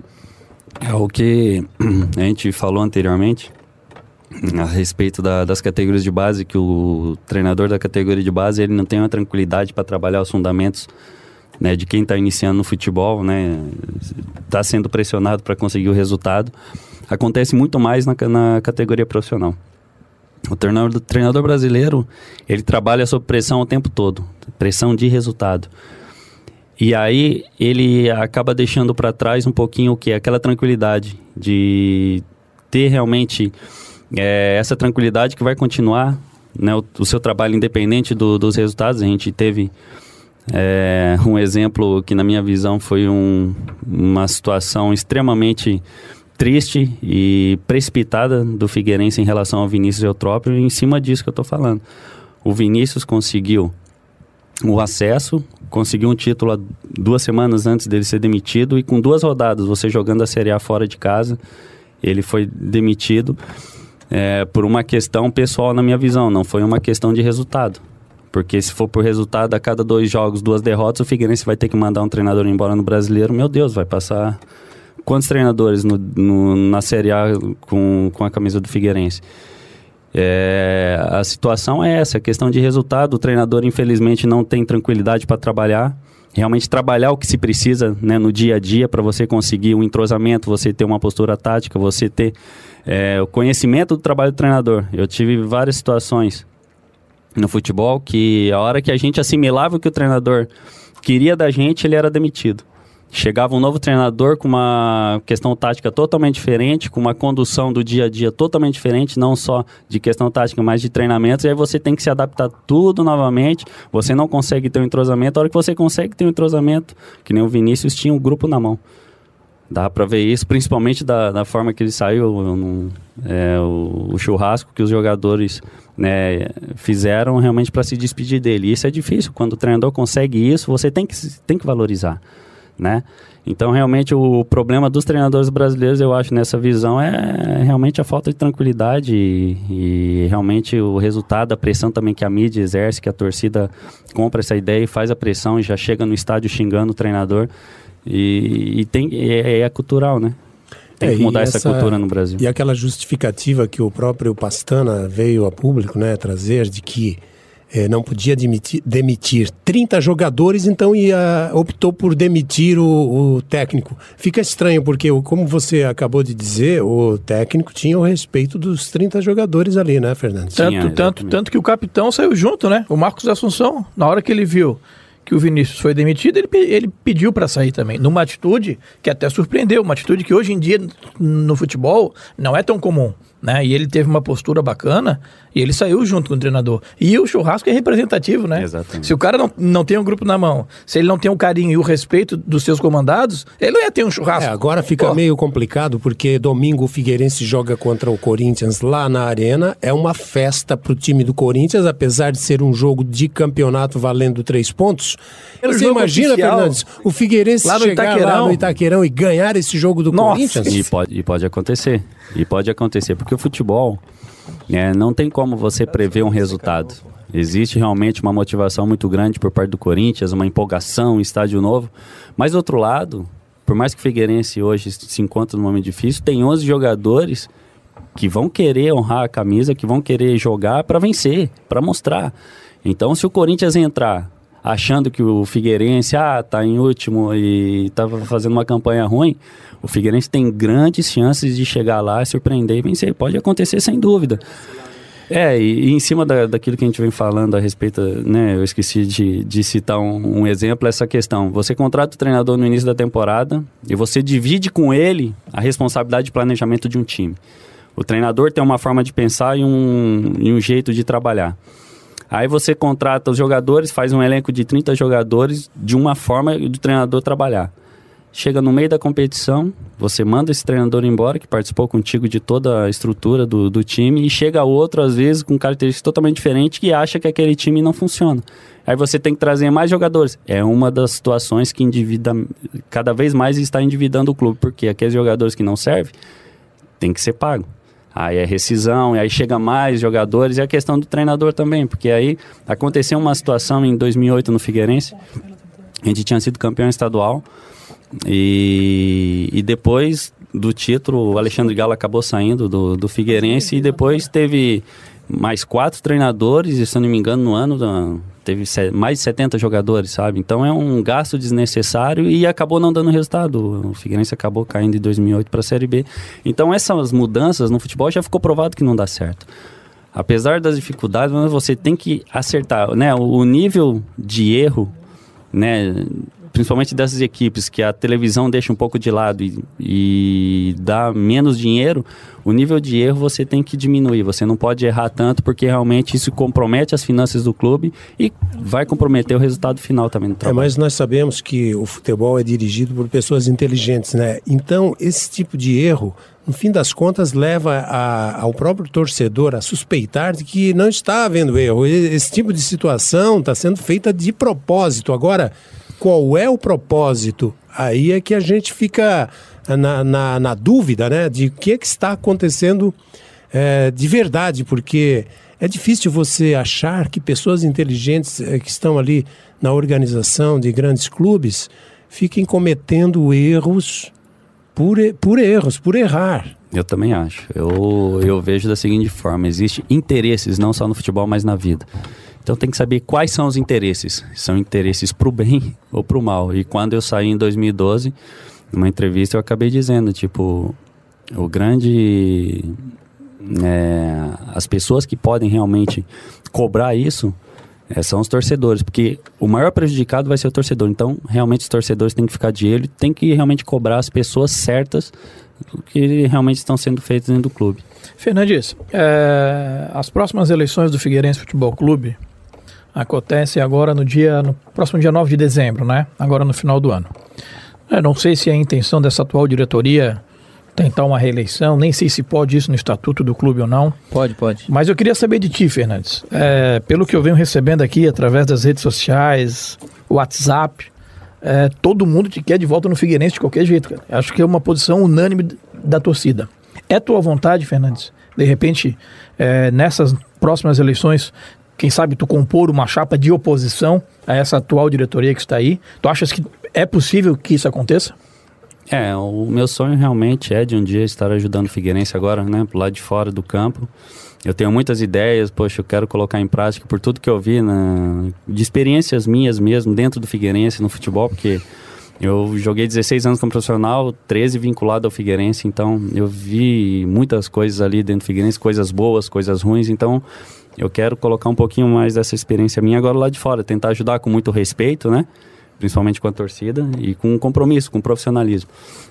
[SPEAKER 3] É o que a gente falou anteriormente a respeito da, das categorias de base, que o treinador da categoria de base ele não tem uma tranquilidade para trabalhar os fundamentos, né, de quem está iniciando no futebol, né, está sendo pressionado para conseguir o resultado. acontece muito mais na, na categoria profissional. O treinador, o treinador brasileiro, ele trabalha sob pressão o tempo todo, pressão de resultado. E aí ele acaba deixando para trás um pouquinho o que? Aquela tranquilidade de ter realmente é, essa tranquilidade que vai continuar, né, o, o seu trabalho independente do, dos resultados. A gente teve é, um exemplo que na minha visão foi um, uma situação extremamente triste e precipitada do Figueirense em relação ao Vinícius Eutrópio, e em cima disso que eu estou falando. O Vinícius conseguiu o acesso, conseguiu um título há duas semanas antes dele ser demitido, e com duas rodadas, você jogando a Série A fora de casa, ele foi demitido é, por uma questão pessoal, na minha visão, não foi uma questão de resultado. Porque se for por resultado, a cada dois jogos, duas derrotas, o Figueirense vai ter que mandar um treinador embora no Brasileiro. Meu Deus, vai passar quantos treinadores no, no, na Série A com, com a camisa do Figueirense? É, a situação é essa, a questão de resultado. O treinador, infelizmente, não tem tranquilidade para trabalhar. Realmente trabalhar o que se precisa, né, no dia a dia, para você conseguir um entrosamento, você ter uma postura tática, você ter é, o conhecimento do trabalho do treinador. Eu tive várias situações no futebol que a hora que a gente assimilava o que o treinador queria da gente, ele era demitido. Chegava um novo treinador com uma questão tática totalmente diferente, com uma condução do dia a dia totalmente diferente, não só de questão tática, mas de treinamentos, e aí você tem que se adaptar tudo novamente, você não consegue ter um entrosamento. A hora que você consegue ter um entrosamento, que nem o Vinícius tinha um grupo na mão. Dá pra ver isso, principalmente da, da forma que ele saiu, no, é, o, o churrasco que os jogadores, né, fizeram realmente para se despedir dele. E isso é difícil, quando o treinador consegue isso, você tem que, tem que valorizar, né? Então realmente o problema dos treinadores brasileiros, eu acho, nessa visão é realmente a falta de tranquilidade e, e realmente o resultado, a pressão também que a mídia exerce, que a torcida compra essa ideia e faz a pressão e já chega no estádio xingando o treinador. E, e tem, é, é cultural, né? Tem é, que mudar essa, essa cultura no Brasil.
[SPEAKER 6] E aquela justificativa que o próprio Pastana veio a público, né, trazer, de que é, não podia demitir, demitir trinta jogadores, então ia, optou por demitir o, o técnico. Fica estranho, porque, como você acabou de dizer, o técnico tinha o respeito dos trinta jogadores ali, né, Fernandes?
[SPEAKER 2] Tanto,
[SPEAKER 3] Tinha,
[SPEAKER 2] tanto, tanto que o capitão saiu junto, né? O Marcos Assunção, na hora que ele viu que o Vinícius foi demitido, ele, ele pediu para sair também, numa atitude que até surpreendeu, uma atitude que hoje em dia no futebol não é tão comum, né? E ele teve uma postura bacana e ele saiu junto com o treinador. E o churrasco é representativo, né?
[SPEAKER 3] Exatamente.
[SPEAKER 2] Se o cara não, não tem um grupo na mão, se ele não tem o carinho e o respeito dos seus comandados, ele não ia ter um churrasco.
[SPEAKER 6] É, agora fica Pô. meio complicado, porque domingo o Figueirense joga contra o Corinthians lá na Arena. É uma festa pro time do Corinthians, apesar de ser um jogo de campeonato valendo três pontos. Você imagina, oficial, Fernandes, o Figueirense lá chegar lá no Itaquerão e ganhar esse jogo do Nossa. Corinthians?
[SPEAKER 3] E pode, e pode acontecer. E pode acontecer, porque o futebol, é, não tem como você prever um resultado. Existe realmente uma motivação muito grande por parte do Corinthians, uma empolgação, um estádio novo. Mas do outro lado, por mais que o Figueirense hoje se encontre num momento difícil, tem onze jogadores que vão querer honrar a camisa, que vão querer jogar para vencer, para mostrar. Então, se o Corinthians entrar achando que o Figueirense ah, tá em último e estava fazendo uma campanha ruim, o Figueirense tem grandes chances de chegar lá, surpreender e vencer. Pode acontecer sem dúvida. É, e, e em cima da, daquilo que a gente vem falando a respeito, né, eu esqueci de, de citar um, um exemplo, essa questão. Você contrata o treinador no início da temporada e você divide com ele a responsabilidade de planejamento de um time. O treinador tem uma forma de pensar e um, e um jeito de trabalhar. Aí você contrata os jogadores, faz um elenco de trinta jogadores de uma forma do treinador trabalhar. Chega no meio da competição, você manda esse treinador embora, que participou contigo de toda a estrutura do, do time, e chega outro, às vezes, com características totalmente diferentes, que acha que aquele time não funciona. Aí você tem que trazer mais jogadores. É uma das situações que endivida, cada vez mais está endividando o clube, porque aqueles jogadores que não servem, tem que ser pago. Aí é rescisão, e aí chega mais jogadores, e a questão do treinador também, porque aí aconteceu uma situação em dois mil e oito no Figueirense, a gente tinha sido campeão estadual, e, e depois do título, o Alexandre Galo acabou saindo do, do Figueirense, e depois teve mais quatro treinadores, e se eu não me engano, no ano teve mais de setenta jogadores, sabe? Então é um gasto desnecessário e acabou não dando resultado. O Figueirense acabou caindo em dois mil e oito para a Série B. Então essas mudanças no futebol já ficou provado que não dá certo. Apesar das dificuldades, você tem que acertar, né? O nível de erro, né? Principalmente dessas equipes que a televisão deixa um pouco de lado e, e dá menos dinheiro, o nível de erro você tem que diminuir. Você não pode errar tanto, porque realmente isso compromete as finanças do clube e vai comprometer o resultado final também do trabalho.
[SPEAKER 6] É, mas nós sabemos que o futebol é dirigido por pessoas inteligentes, né? Então, esse tipo de erro, no fim das contas, leva a, ao próprio torcedor a suspeitar de que não está havendo erro. Esse tipo de situação está sendo feita de propósito. Agora, qual é o propósito? Aí é que a gente fica na, na, na dúvida, né, de o que, é que está acontecendo é, de verdade, porque é difícil você achar que pessoas inteligentes é, que estão ali na organização de grandes clubes fiquem cometendo erros por, por erros, por errar.
[SPEAKER 3] Eu também acho. Eu, eu vejo da seguinte forma: existem interesses não só no futebol, mas na vida. Então tem que saber quais são os interesses. São interesses para o bem ou para o mal. E quando eu saí em dois mil e doze, numa entrevista eu acabei dizendo, tipo, o grande... É, as pessoas que podem realmente cobrar isso é, são os torcedores. Porque o maior prejudicado vai ser o torcedor. Então realmente os torcedores têm que ficar de olho, tem que realmente cobrar as pessoas certas que realmente estão sendo feitas dentro do clube.
[SPEAKER 2] Fernandes, é, as próximas eleições do Figueirense Futebol Clube acontece agora no dia, no próximo dia nove de dezembro, né? Agora no final do ano. Eu não sei se é a intenção dessa atual diretoria tentar uma reeleição, nem sei se pode isso no estatuto do clube ou não.
[SPEAKER 4] Pode, pode.
[SPEAKER 2] Mas eu queria saber de ti, Fernandes. É, pelo que eu venho recebendo aqui através das redes sociais, WhatsApp, é, todo mundo te quer de volta no Figueirense de qualquer jeito, cara. Acho que é uma posição unânime da torcida. É tua vontade, Fernandes, de repente, é, nessas próximas eleições, quem sabe tu compor uma chapa de oposição a essa atual diretoria que está aí? Tu achas que é possível que isso aconteça?
[SPEAKER 3] É, o meu sonho realmente é de um dia estar ajudando o Figueirense agora, né, pro lado de fora do campo. Eu tenho muitas ideias, poxa, eu quero colocar em prática por tudo que eu vi, na, de experiências minhas mesmo dentro do Figueirense no futebol, porque eu joguei dezesseis anos como profissional, treze vinculado ao Figueirense, então eu vi muitas coisas ali dentro do Figueirense, coisas boas, coisas ruins, então eu quero colocar um pouquinho mais dessa experiência minha agora lá de fora, tentar ajudar com muito respeito, né? Principalmente com a torcida e com compromisso, com profissionalismo.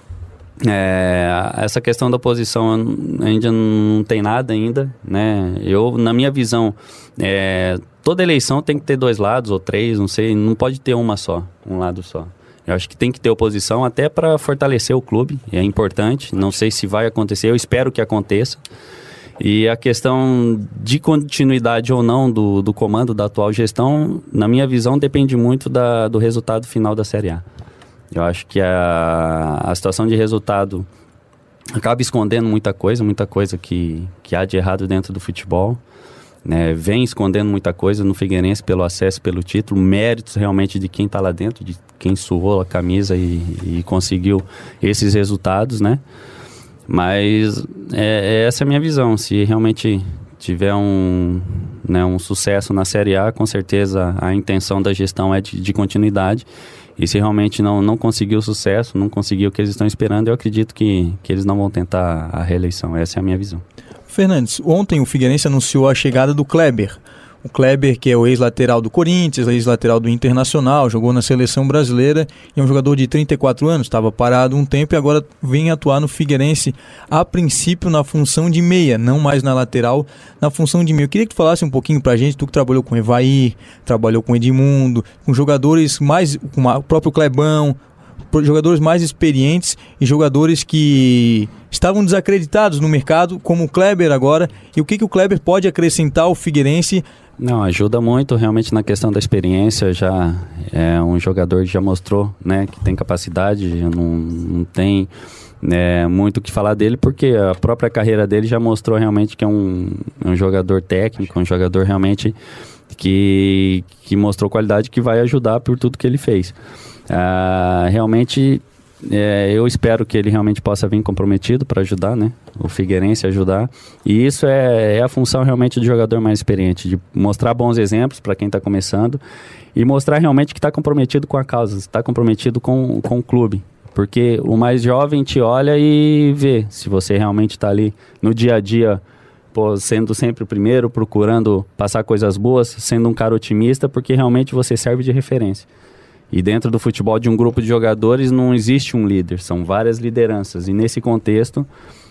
[SPEAKER 3] É, essa questão da oposição ainda não tem nada ainda, né? Eu, na minha visão, é, toda eleição tem que ter dois lados ou três, não sei, não pode ter uma só, um lado só. Eu acho que tem que ter oposição até para fortalecer o clube, é importante, não sei se vai acontecer, eu espero que aconteça. E a questão de continuidade ou não do, do comando da atual gestão, na minha visão, depende muito da, do resultado final da Série A. Eu acho que a, a situação de resultado acaba escondendo muita coisa, muita coisa que, que há de errado dentro do futebol. Né? Vem escondendo muita coisa no Figueirense pelo acesso, pelo título, méritos realmente de quem está lá dentro, de quem suou a camisa e, e conseguiu esses resultados, né? Mas é, essa é a minha visão. Se realmente tiver um, né, um sucesso na Série A, com certeza a intenção da gestão é de, de continuidade. E se realmente não, não conseguir o sucesso, não conseguir o que eles estão esperando, eu acredito que, que eles não vão tentar a reeleição. Essa é a minha visão.
[SPEAKER 4] Fernandes, ontem o Figueirense anunciou a chegada do Kleber. O Kleber, que é o ex-lateral do Corinthians, ex-lateral do Internacional, jogou na seleção brasileira e é um jogador de trinta e quatro anos, estava parado um tempo e agora vem atuar no Figueirense, a princípio na função de meia, não mais na lateral, na função de meia. Eu queria que tu falasse um pouquinho pra gente, tu que trabalhou com o Evair, trabalhou com o Edmundo, com jogadores mais, com o próprio Clebão, jogadores mais experientes e jogadores que estavam desacreditados no mercado, como o Kleber agora, e o que, que o Kleber pode acrescentar ao Figueirense.
[SPEAKER 3] Não, ajuda muito realmente na questão da experiência. Já é um jogador que já mostrou, né, que tem capacidade, não, não tem né, muito o que falar dele, porque a própria carreira dele já mostrou realmente que é um, um jogador técnico, um jogador realmente que, que mostrou qualidade, que vai ajudar por tudo que ele fez. Ah, realmente é, eu espero que ele realmente possa vir comprometido para ajudar, né? O Figueirense ajudar. E isso é, é a função realmente do jogador mais experiente, de mostrar bons exemplos para quem está começando e mostrar realmente que está comprometido com a causa, está comprometido com, com o clube. Porque o mais jovem te olha e vê se você realmente está ali no dia a dia, pô, sendo sempre o primeiro, procurando passar coisas boas, sendo um cara otimista, porque realmente você serve de referência. E dentro do futebol de um grupo de jogadores não existe um líder, são várias lideranças. E nesse contexto,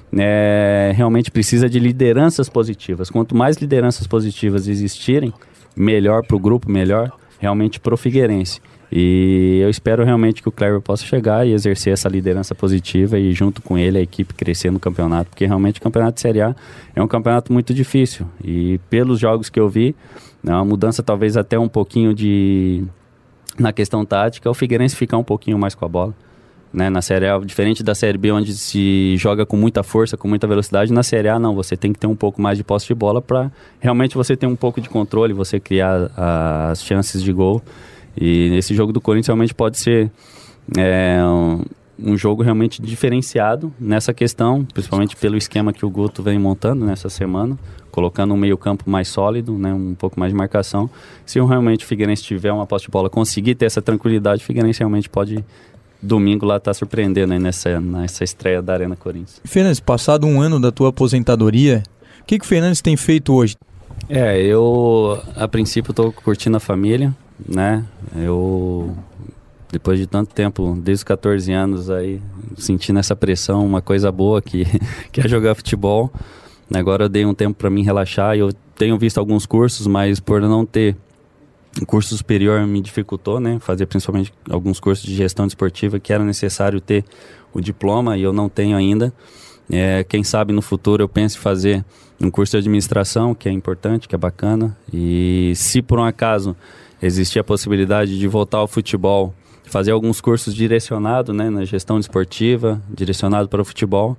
[SPEAKER 3] é, realmente precisa de lideranças positivas. Quanto mais lideranças positivas existirem, melhor para o grupo, melhor realmente para o Figueirense. E eu espero realmente que o Cleber possa chegar e exercer essa liderança positiva e junto com ele a equipe crescer no campeonato, porque realmente o campeonato de Série A é um campeonato muito difícil. E pelos jogos que eu vi, é uma mudança talvez até um pouquinho de... na questão tática, o Figueirense ficar um pouquinho mais com a bola, né? Na Série A, diferente da Série B, onde se joga com muita força, com muita velocidade, na Série A não, você tem que ter um pouco mais de posse de bola para realmente você ter um pouco de controle, você criar a, as chances de gol. E esse jogo do Corinthians realmente pode ser é, um, um jogo realmente diferenciado nessa questão, principalmente pelo esquema que o Guto vem montando nessa semana, colocando um meio campo mais sólido, né, um pouco mais de marcação. Se realmente o Figueirense tiver uma posse de bola, conseguir ter essa tranquilidade, o Figueirense realmente pode, domingo lá, estar tá surpreendendo aí nessa, nessa estreia da Arena Corinthians.
[SPEAKER 4] Fernandes, passado um ano da tua aposentadoria, o que, que o Fernandes tem feito hoje?
[SPEAKER 3] É, eu, a princípio, estou curtindo a família, né, eu... Depois de tanto tempo, desde os catorze anos aí, sentindo essa pressão, uma coisa boa que, que é jogar futebol. Agora eu dei um tempo para mim relaxar e eu tenho visto alguns cursos, mas por não ter um curso superior me dificultou, né? Fazer principalmente alguns cursos de gestão desportiva que era necessário ter o diploma e eu não tenho ainda. É, quem sabe no futuro eu penso em fazer um curso de administração, que é importante, que é bacana. E se por um acaso existir a possibilidade de voltar ao futebol, fazer alguns cursos direcionados, né, na gestão desportiva, direcionado para o futebol,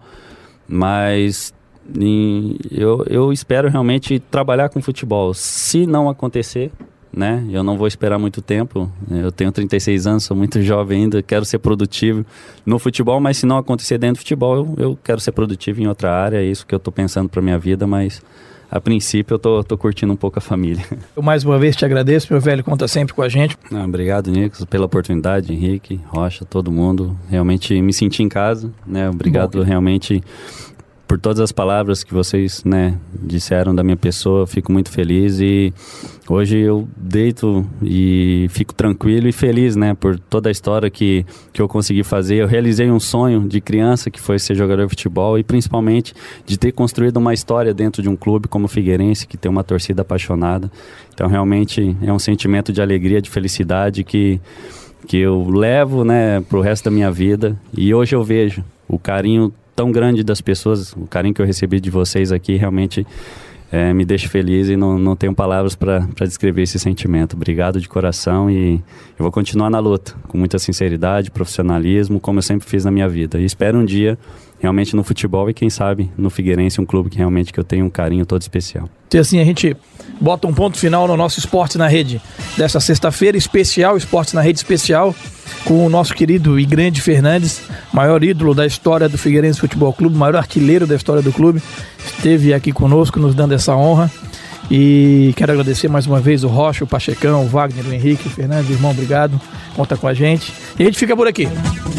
[SPEAKER 3] mas em, eu, eu espero realmente trabalhar com futebol. Se não acontecer, né, eu não vou esperar muito tempo, eu tenho trinta e seis anos, sou muito jovem ainda, quero ser produtivo no futebol, mas se não acontecer dentro do futebol, eu, eu quero ser produtivo em outra área, é isso que eu estou pensando para a minha vida, mas... A princípio, eu tô, tô curtindo um pouco a família.
[SPEAKER 2] Eu mais uma vez te agradeço, meu velho, conta sempre com a gente.
[SPEAKER 3] Ah, obrigado, Nicos, pela oportunidade, Henrique, Rocha, todo mundo. Realmente me senti em casa, né? Obrigado. Bom, realmente por todas as palavras que vocês, né, disseram da minha pessoa. Eu fico muito feliz e hoje eu deito e fico tranquilo e feliz, né, por toda a história que, que eu consegui fazer. Eu realizei um sonho de criança que foi ser jogador de futebol e principalmente de ter construído uma história dentro de um clube como o Figueirense, que tem uma torcida apaixonada. Então realmente é um sentimento de alegria, de felicidade que, que eu levo, né, pro resto da minha vida. E hoje eu vejo o carinho tão grande das pessoas, o carinho que eu recebi de vocês aqui realmente é, me deixa feliz e não, não tenho palavras para descrever esse sentimento. Obrigado de coração e eu vou continuar na luta, com muita sinceridade, profissionalismo, como eu sempre fiz na minha vida. E espero um dia, realmente no futebol e quem sabe no Figueirense, um clube que realmente que eu tenho um carinho todo especial.
[SPEAKER 2] E assim a gente bota um ponto final no nosso Esporte na Rede dessa sexta-feira, especial, Esporte na Rede especial, com o nosso querido e grande Fernandes, maior ídolo da história do Figueirense Futebol Clube, maior artilheiro da história do clube, esteve aqui conosco nos dando essa honra e quero agradecer mais uma vez o Rocha, o Pachecão, o Wagner, o Henrique, o Fernandes, irmão, obrigado, conta com a gente e a gente fica por aqui.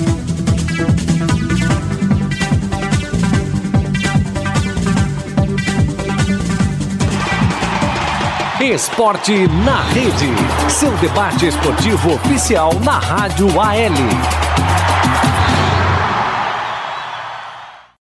[SPEAKER 1] Esporte na Rede, seu debate esportivo oficial na Rádio A L.